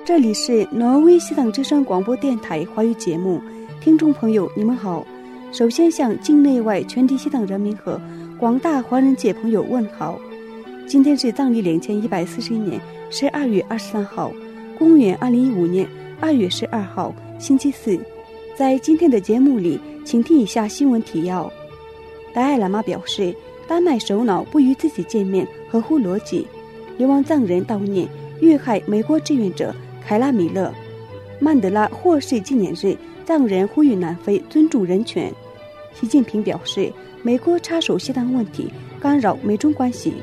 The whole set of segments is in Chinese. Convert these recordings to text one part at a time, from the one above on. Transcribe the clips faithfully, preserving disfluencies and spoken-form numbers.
这里是挪威西藏之声广播电台华语节目，听众朋友你们好。首先向境内外全体西藏人民和广大华人界朋友问好。今天是藏历两千一百四十一年十二月二十三号，公元二零一五年二月十二号，星期四。在今天的节目里，请听以下新闻提要。达赖喇嘛表示，丹麦首脑不与自己见面合乎逻辑，流亡藏人悼念遇害美国志愿者凯拉米勒。曼德拉获释纪念日，藏人呼吁南非尊重人权。习近平表示，美国插手西藏问题，干扰美中关系。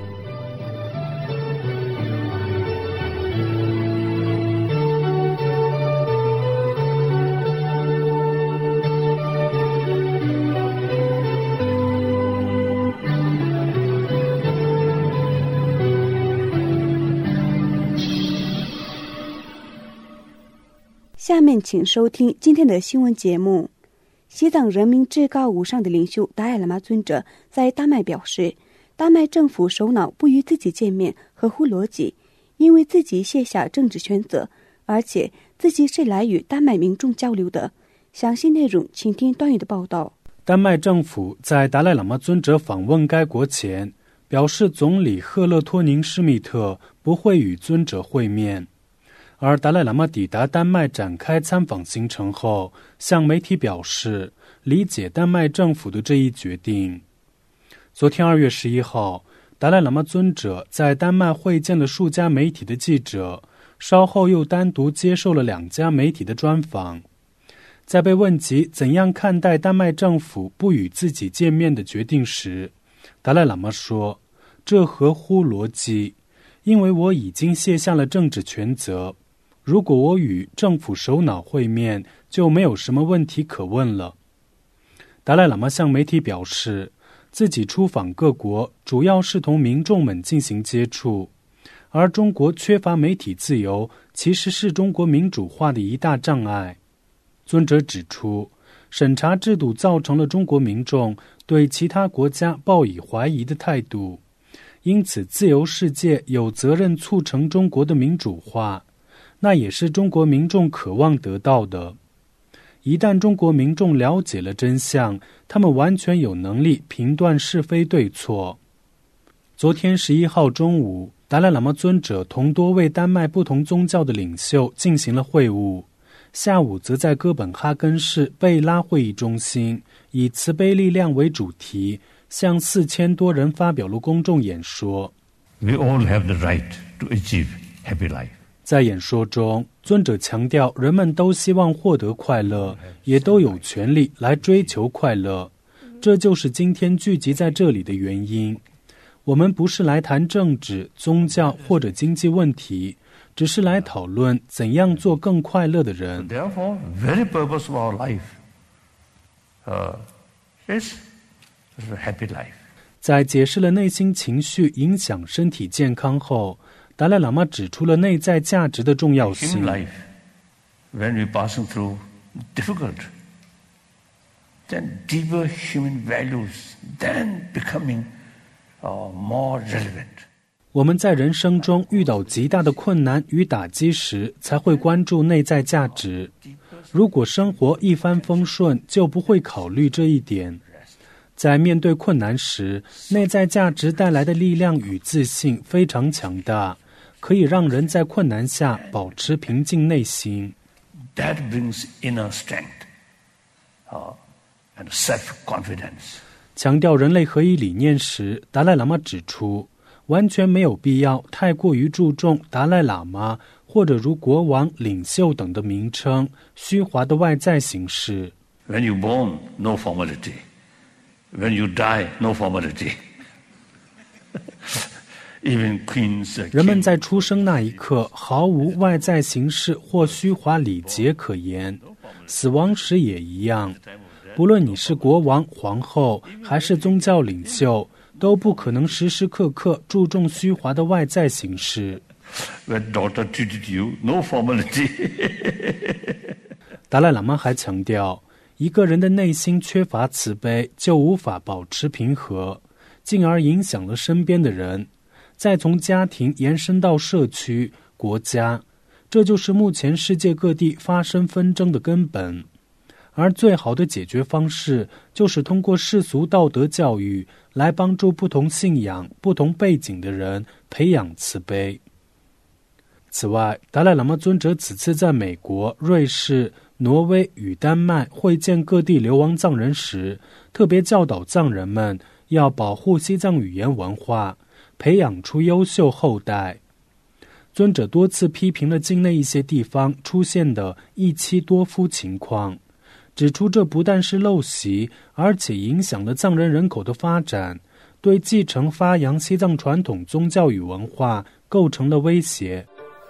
下面请收听今天的新闻节目。西藏人民至高无上的领袖达赖喇嘛尊者在丹麦表示，丹麦政府首脑不与自己见面合乎逻辑，因为自己卸下政治权责，而且自己是来与丹麦民众交流的。详细内容请听段宇的报道。 丹麦政府在达赖喇嘛尊者访问该国前表示，总理赫勒托宁施密特不会与尊者会面。而达赖喇嘛抵达丹麦展开参访行程后，向媒体表示理解丹麦政府的这一决定。昨天二月十一号，达赖喇嘛尊者在丹麦会见了数家媒体的记者，稍后又单独接受了两家媒体的专访。在被问及怎样看待丹麦政府不与自己见面的决定时，达赖喇嘛说，这合乎逻辑，因为我已经卸下了政治权责，如果我与政府首脑会面，就没有什么问题可问了。达赖喇嘛向媒体表示，自己出访各国主要是同民众们进行接触，而中国缺乏媒体自由其实是中国民主化的一大障碍。尊者指出，审查制度造成了中国民众对其他国家抱以怀疑的态度，因此自由世界有责任促成中国的民主化，那也是中国民众渴望得到的。一旦中国民众了解了真相，他们完全有能力评断是非对错。昨天十一号中午，达赖喇嘛尊者同多位丹麦不同宗教的领袖进行了会晤，下午则在哥本哈根市贝拉会议中心以慈悲力量为主题，向四千多人发表了公众演说。 We all have the right to achieve happy life. 在演说中，尊者强调人们都希望获得快乐，也都有权利来追求快乐，这就是今天聚集在这里的原因。我们不是来谈政治、宗教或者经济問題，只是来讨論怎樣做更快樂的人。 Therefore, very purpose of our life uh, is a happy life. 在解释了内心情绪影响身体健康后，达赖喇嘛指出了内在价值的重要性。 In life, when we're passing through difficult, then deeper human values then becoming uh, more relevant. 我们在人生中遇到极大的困难与打击时，才会关注内在价值。如果生活一帆风顺，就不会考虑这一点。在面对困难时，内在价值带来的力量与自信非常强大，可以让人在困难下保持平静内心。 That brings inner strength uh, and self-confidence. 强调人类合一理念时，达赖喇嘛指出，完全没有必要太过于注重达赖喇嘛或者如国王、领袖等的名称，虚华的外在形式。 When you're born, no formality. When you die, no formality. Even queens, uh, 人们在出生那一刻毫无外在形式或虚华礼节可言，死亡时也一样。不论你是国王、皇后还是宗教领袖，都不可能时时刻刻注重虚华的外在形式。 When daughter treated you, no formality. 达赖喇嘛还强调，一个人的内心缺乏慈悲，就无法保持平和，进而影响了身边的人，再从家庭延伸到社区、国家， 这就是目前世界各地发生纷争的根本。而最好的解决方式就是通过世俗道德教育来帮助不同信仰、不同背景的人培养慈悲。此外，达赖喇嘛尊者此次在美国、瑞士、挪威与丹麦会见各地流亡藏人时，特别教导藏人们要保护西藏语言文化，培养出优秀后代。尊者多次批评了境内一些地方出现的一妻多夫情况，指出这不但是陋习，而且影响了藏人人口的发展，对继承发扬西藏传统宗教与文化构成了威胁。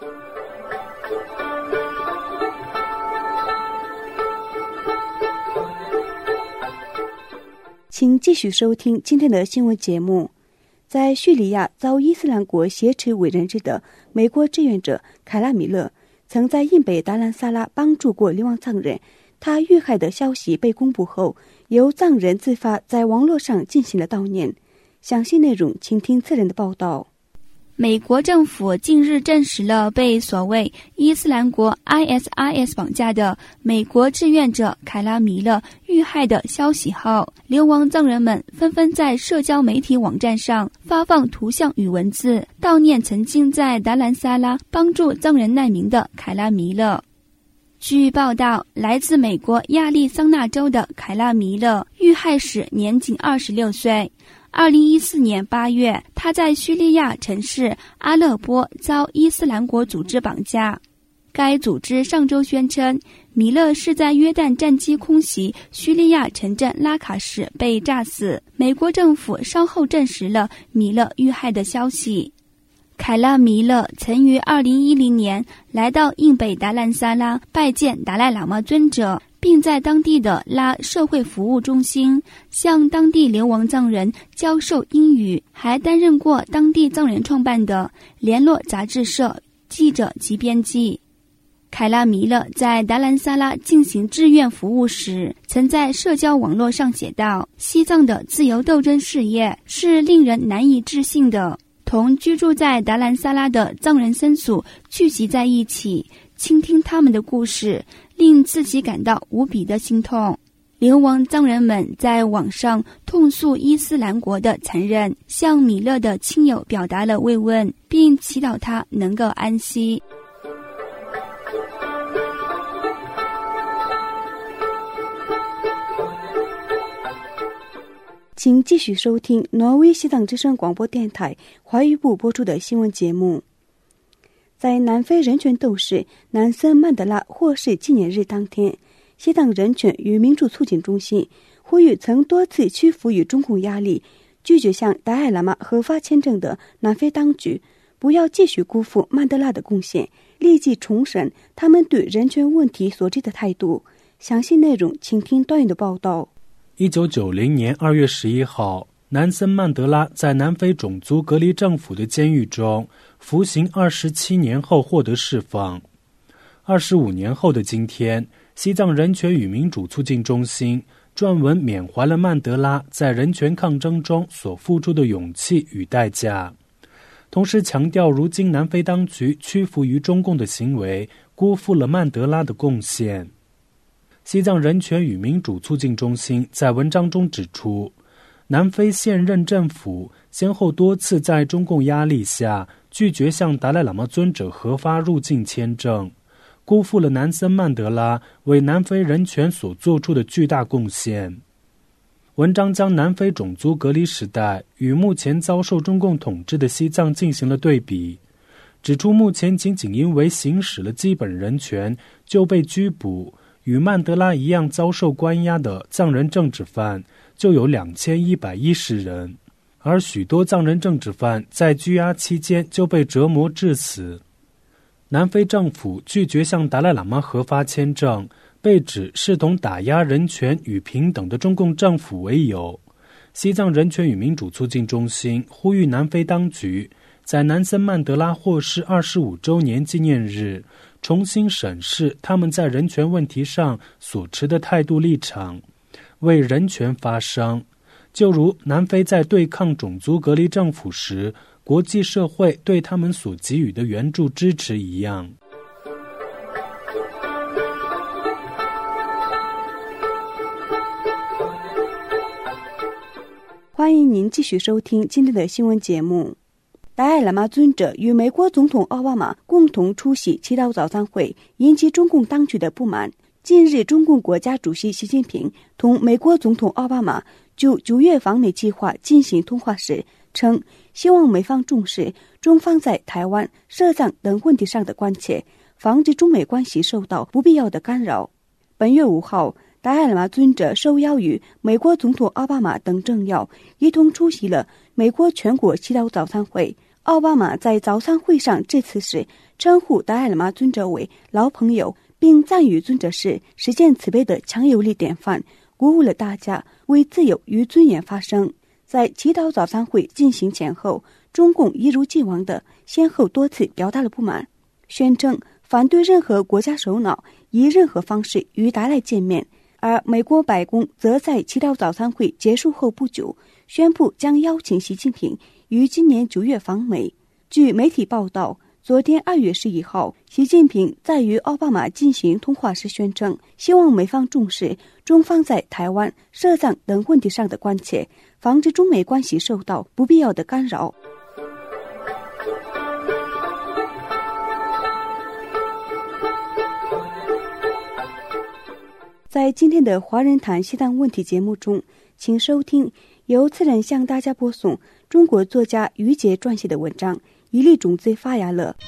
请继续收听今天的新闻节目。在叙利亚遭伊斯兰国挟持为人质的美国志愿者凯拉米勒，曾在印北达兰萨拉帮助过流亡藏人。他遇害的消息被公布后，由藏人自发在网络上进行了悼念。详细内容请听次人的报道。 美国政府近日证实了被所谓伊斯兰国 I S I S 绑架的美国志愿者凯拉米勒遇害的消息后，流亡藏人们纷纷在社交媒体网站上发放图像与文字，悼念曾经在达兰萨拉帮助藏人难民的凯拉米勒。据报道，来自美国亚利桑那州的凯拉米勒遇害时年仅二十六岁。二零一四年八月，他在叙利亚城市阿勒颇遭伊斯兰国组织绑架。该组织上周宣称，米勒是在约旦战机空袭叙利亚城镇拉卡时被炸死。美国政府稍后证实了米勒遇害的消息。凯拉米勒曾于二零一零年来到印北达兰萨拉拜见达赖喇嘛尊者，并在当地的拉社会服务中心向当地流亡藏人教授英语，还担任过当地藏人创办的联络杂志社记者及编辑。凯拉米勒在达兰萨拉进行志愿服务时，曾在社交网络上写道：西藏的自由斗争事业是令人难以置信的。同居住在达兰萨拉的藏人僧俗聚集在一起，倾听他们的故事，令自己感到无比的心痛。流亡藏人们在网上痛诉伊斯兰国的残忍，向米勒的亲友表达了慰问，并祈祷他能够安息。 请继续收听挪威西藏之声广播电台华语部播出的新闻节目。在南非人权斗士南森曼德拉获释纪念日当天，西藏人权与民主促进中心呼吁曾多次屈服于中共压力，拒绝向达赖喇嘛核发签证的南非当局不要继续辜负曼德拉的贡献，立即重申他们对人权问题所持的态度。详细内容请听段宇的报道。 一九九零年二月十一号，南森曼德拉在南非种族隔离政府的监狱中服刑二十七年后获得释放。二十五年后的今天，西藏人权与民主促进中心撰文缅怀了曼德拉在人权抗争中所付出的勇气与代价，同时强调如今南非当局屈服于中共的行为辜负了曼德拉的贡献。西藏人权与民主促进中心在文章中指出，南非现任政府先后多次在中共压力下拒绝向达赖喇嘛尊者核发入境签证，辜负了南森曼德拉为南非人权所做出的巨大贡献。文章将南非种族隔离时代与目前遭受中共统治的西藏进行了对比，指出目前仅仅因为行使了基本人权就被拘捕，与曼德拉一样遭受关押的藏人政治犯就有两千一百一十人，而许多藏人政治犯在拘押期间就被折磨致死。南非政府拒绝向达赖喇嘛核发签证，被指视同打压人权与平等的中共政府为由。西藏人权与民主促进中心呼吁南非当局在南森曼德拉获释二十五周年纪念日重新审视他们在人权问题上所持的态度立场，为人权发声，就如南非在对抗种族隔离政府时，国际社会对他们所给予的援助支持一样。 欢迎您继续收听今天的新闻节目。达赖喇嘛尊者与美国总统奥巴马共同出席祈祷早餐会，引起中共当局的不满。近日，中共国家主席习近平同美国总统奥巴马就九月访美计划进行通话时称，希望美方重视中方在台湾、涉藏等问题上的关切，防止中美关系受到不必要的干扰。本月五号，达赖喇嘛尊者受邀与美国总统奥巴马等政要一同出席了美国全国祈祷早餐会。奥巴马在早餐会上致辞时称呼达赖喇嘛尊者为老朋友，并赞誉尊者是实践慈悲的强有力典范，鼓舞了大家为自由与尊严发声。在祈祷早餐会进行前后，中共一如既往的先后多次表达了不满，宣称反对任何国家首脑以任何方式与达赖见面。而美国白宫则在祈祷早餐会结束后不久宣布将邀请习近平于今年九月访美。据媒体报道，昨天二月十一号，习近平在与奥巴马进行通话时宣称，希望美方重视中方在台湾、涉藏等问题上的关切，防止中美关系受到不必要的干扰。在今天的华人谈西藏问题节目中，请收听由次人向大家播送中国作家于杰撰写的文章《一粒种子发芽了》。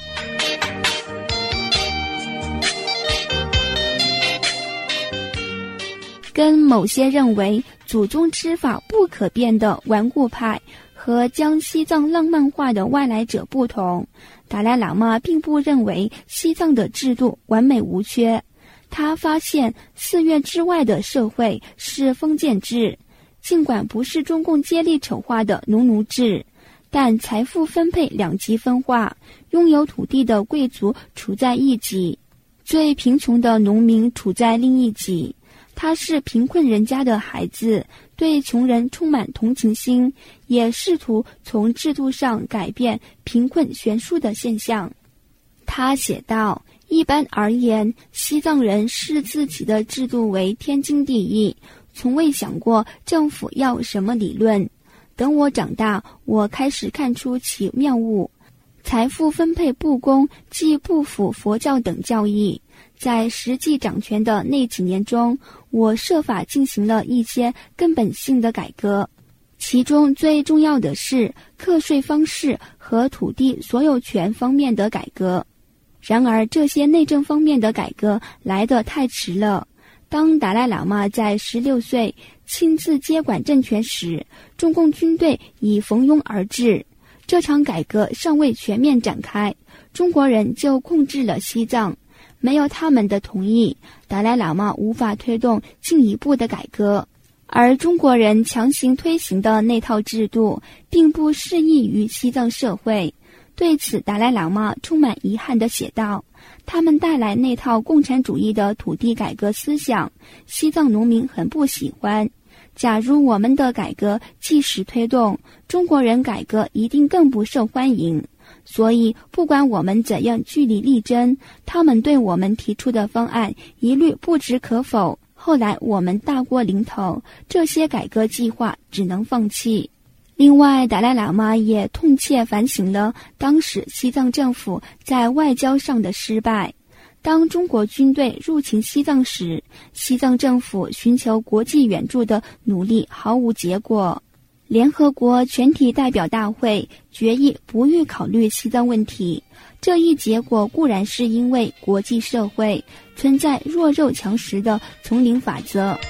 跟某些认为祖宗之法不可变的顽固派和将西藏浪漫化的外来者不同，达赖喇嘛并不认为西藏的制度完美无缺。他发现寺院之外的社会是封建制，尽管不是中共接力筹划的农奴制，但财富分配两极分化，拥有土地的贵族处在一级，最贫穷的农民处在另一级。他是贫困人家的孩子，对穷人充满同情心，也试图从制度上改变贫困悬殊的现象。他写道，一般而言，西藏人视自己的制度为天经地义，从未想过政府要什么理论。等我长大，我开始看出其妙误。财富分配不公，既不符佛教等教义。在实际掌权的那几年中，我设法进行了一些根本性的改革，其中最重要的是课税方式和土地所有权方面的改革。然而这些内政方面的改革来得太迟了。当达赖喇嘛在十六岁亲自接管政权时，中共军队已蜂拥而至，这场改革尚未全面展开，中国人就控制了西藏。没有他们的同意，达赖喇嘛无法推动进一步的改革，而中国人强行推行的那套制度并不适宜于西藏社会。对此，达赖喇嘛充满遗憾地写道，他们带来那套共产主义的土地改革思想，西藏农民很不喜欢。假如我们的改革即时推动，中国人改革一定更不受欢迎。所以不管我们怎样据理力争，他们对我们提出的方案一律不置可否。后来我们大过临头，这些改革计划只能放弃。另外，达赖喇嘛也痛切反省了当时西藏政府在外交上的失败。当中国军队入侵西藏时，西藏政府寻求国际援助的努力毫无结果。联合国全体代表大会决议不予考虑西藏问题，这一结果固然是因为国际社会存在弱肉强食的丛林法则。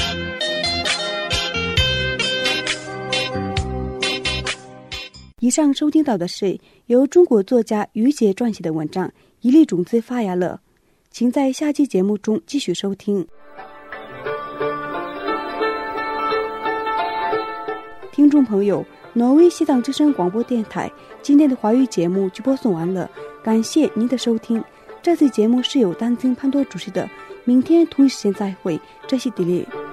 以上收听到的是由中国作家于杰撰写的文章《一粒种子发芽了》，请在下期节目中继续收听。听众朋友，挪威西藏之声广播电台今天的华语节目就播送完了，感谢您的收听。这次节目是由丹增潘多主持的，明天同一时间再会，这是迪丽。